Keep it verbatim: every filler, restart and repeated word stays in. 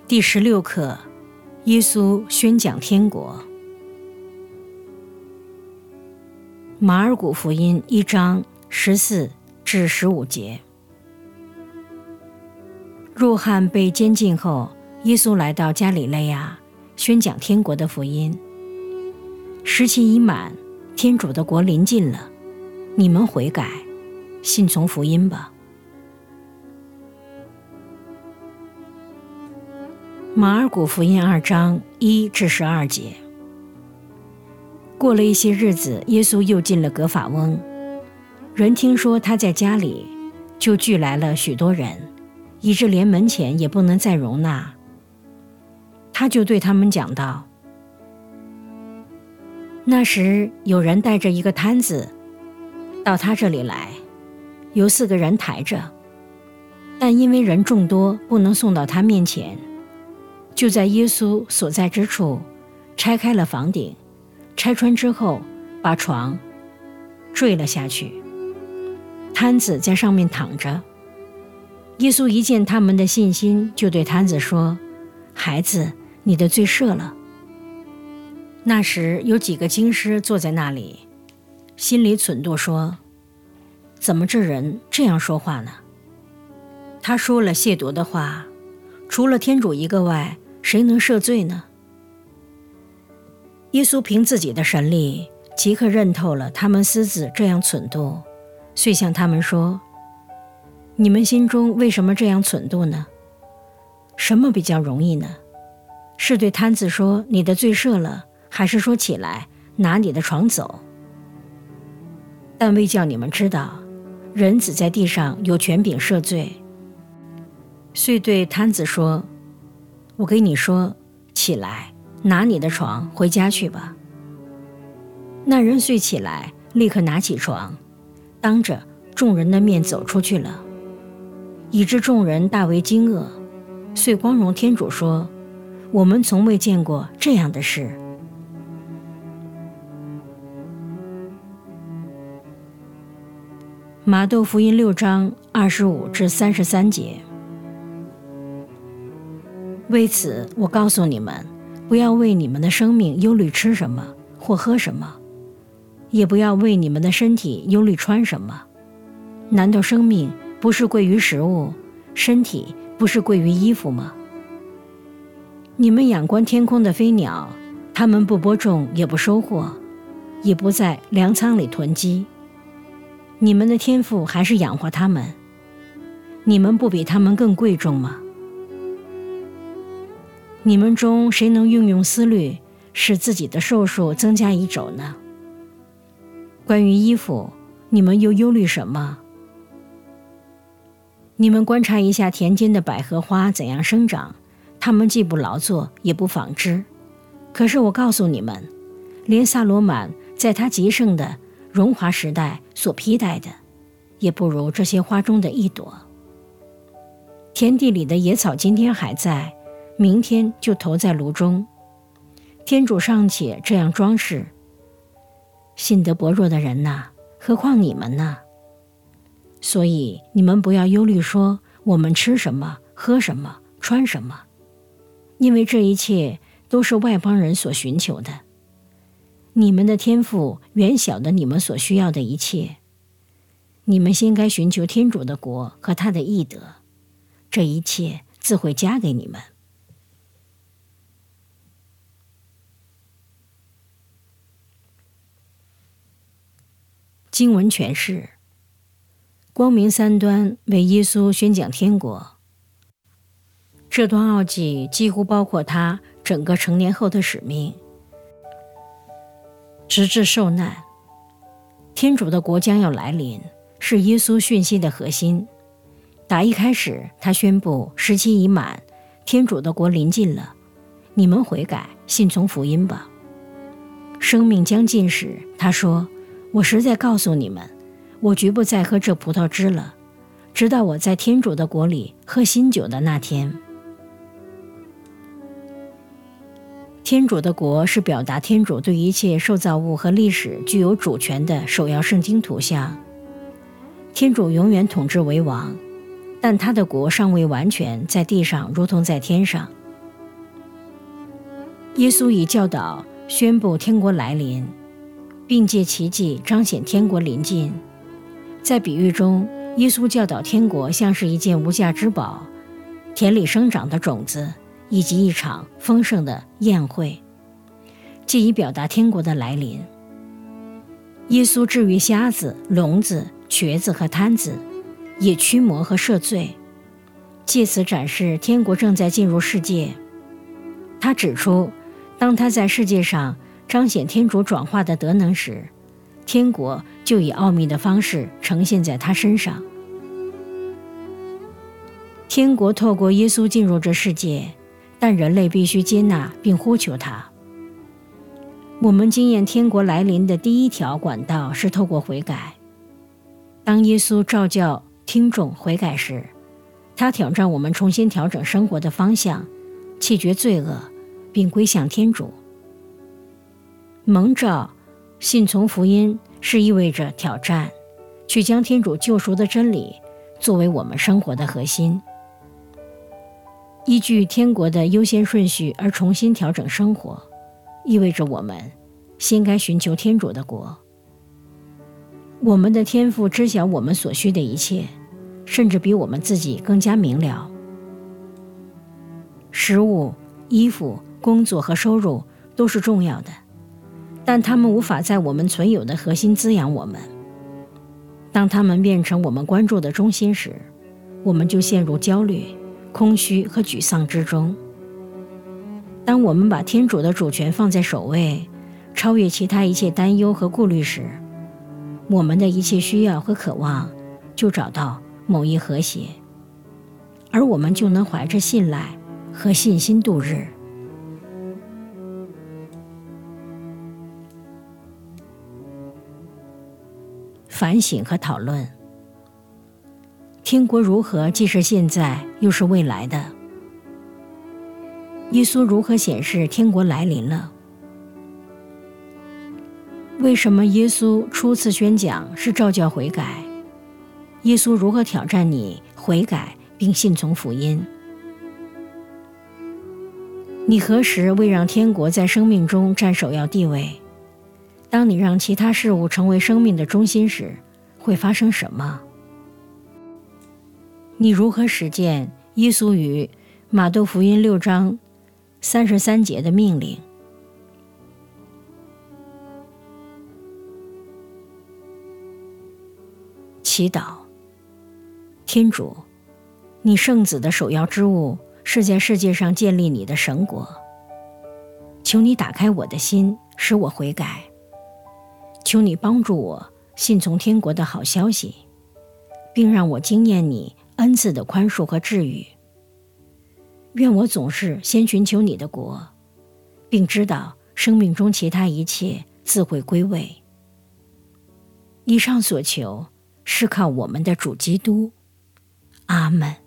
第十六课，耶稣宣讲天国。马尔谷福音一章十四至十五节。若翰被监禁后，耶稣来到加里肋亚，宣讲天国的福音。时期已满，天主的国临近了，你们悔改，信从福音吧。马尔谷福音二章一至十二节。过了一些日子，耶稣又进了革法翁，人听说他在家里，就聚来了许多人，以致连门前也不能再容纳。他就对他们讲道：那时有人带着一个摊子到他这里来，有四个人抬着，但因为人众多，不能送到他面前，就在耶稣所在之处拆开了房顶，拆穿之后，把床坠了下去，摊子在上面躺着。耶稣一见他们的信心，就对摊子说：孩子，你的罪赦了。那时有几个经师坐在那里，心里忖度说：怎么这人这样说话呢？他说了亵渎的话，除了天主一个外，谁能赦罪呢？耶稣凭自己的神力，即刻认透了他们私自这样忖度，遂向他们说：你们心中为什么这样忖度呢？什么比较容易呢？是对摊子说你的罪赦了，还是说起来拿你的床走？但为叫你们知道，人子在地上有权柄赦罪，遂对摊子说：我给你说，起来，拿你的床回家去吧。那人遂起来，立刻拿起床，当着众人的面走出去了，以致众人大为惊愕，遂光荣天主说：我们从未见过这样的事。马窦福音六章二十五至三十三节。为此，我告诉你们，不要为你们的生命忧虑吃什么或喝什么，也不要为你们的身体忧虑穿什么。难道生命不是贵于食物，身体不是贵于衣服吗？你们仰观天空的飞鸟，它们不播种，也不收获，也不在粮仓里囤积，你们的天父还是养活它们，你们不比它们更贵重吗？你们中谁能运用思虑，使自己的寿数增加一肘呢？关于衣服，你们又忧虑什么？你们观察一下田间的百合花怎样生长，它们既不劳作，也不纺织。可是我告诉你们，连萨罗满在他极盛的荣华时代所披戴的，也不如这些花中的一朵。田地里的野草今天还在，明天就投在炉中。天主尚且这样装饰，信德薄弱的人哪，何况你们呢？所以你们不要忧虑说我们吃什么喝什么穿什么，因为这一切都是外邦人所寻求的。你们的天父远晓得你们所需要的一切。你们先该寻求天主的国和他的义德，这一切自会加给你们。经文诠释：光明三端为耶稣宣讲天国。这段奥迹几乎包括他整个成年后的使命，直至受难。天主的国将要来临，是耶稣讯息的核心。打一开始，他宣布时期已满，天主的国临近了，你们悔改，信从福音吧。生命将近时，他说：我实在告诉你们，我绝不再喝这葡萄汁了，直到我在天主的国里喝新酒的那天。天主的国是表达天主对一切受造物和历史具有主权的首要圣经图像。天主永远统治为王，但他的国尚未完全在地上如同在天上。 耶稣以教导宣布天国来临，并借奇迹彰显天国临近。在比喻中，耶稣教导天国像是一件无价之宝，田里生长的种子，以及一场丰盛的宴会，借以表达天国的来临。耶稣治愈瞎子、聋子、瘸子和瘫子，也驱魔和赦罪，借此展示天国正在进入世界。他指出，当他在世界上彰显天主转化的德能时，天国就以奥秘的方式呈现在他身上。天国透过耶稣进入这世界，但人类必须接纳并呼求他。我们经验天国来临的第一条管道是透过悔改。当耶稣召叫听众悔改时，他挑战我们重新调整生活的方向，弃绝罪恶，并归向天主。蒙召信从福音是意味着挑战，去将天主救赎的真理作为我们生活的核心，依据天国的优先顺序而重新调整生活，意味着我们先该寻求天主的国。我们的天父知晓我们所需的一切，甚至比我们自己更加明了。食物、衣服、工作和收入都是重要的，但它们无法在我们存有的核心滋养我们。当它们变成我们关注的中心时，我们就陷入焦虑、空虚和沮丧之中。当我们把天主的主权放在首位，超越其他一切担忧和顾虑时，我们的一切需要和渴望就找到某一和谐，而我们就能怀着信赖和信心度日。反省和讨论：天国如何既是现在又是未来的？耶稣如何显示天国来临了？为什么耶稣初次宣讲是召叫悔改？耶稣如何挑战你悔改并信从福音？你何时为让天国在生命中占首要地位？当你让其他事物成为生命的中心时，会发生什么？你如何实践耶稣于马窦福音六章三十三节的命令？祈祷：天主，你圣子的首要之务是在世界上建立你的神国，求你打开我的心，使我悔改。求你帮助我信从天国的好消息，并让我经验你恩赐的宽恕和治愈。愿我总是先寻求你的国，并知道生命中其他一切自会归位。以上所求是靠我们的主基督。阿们。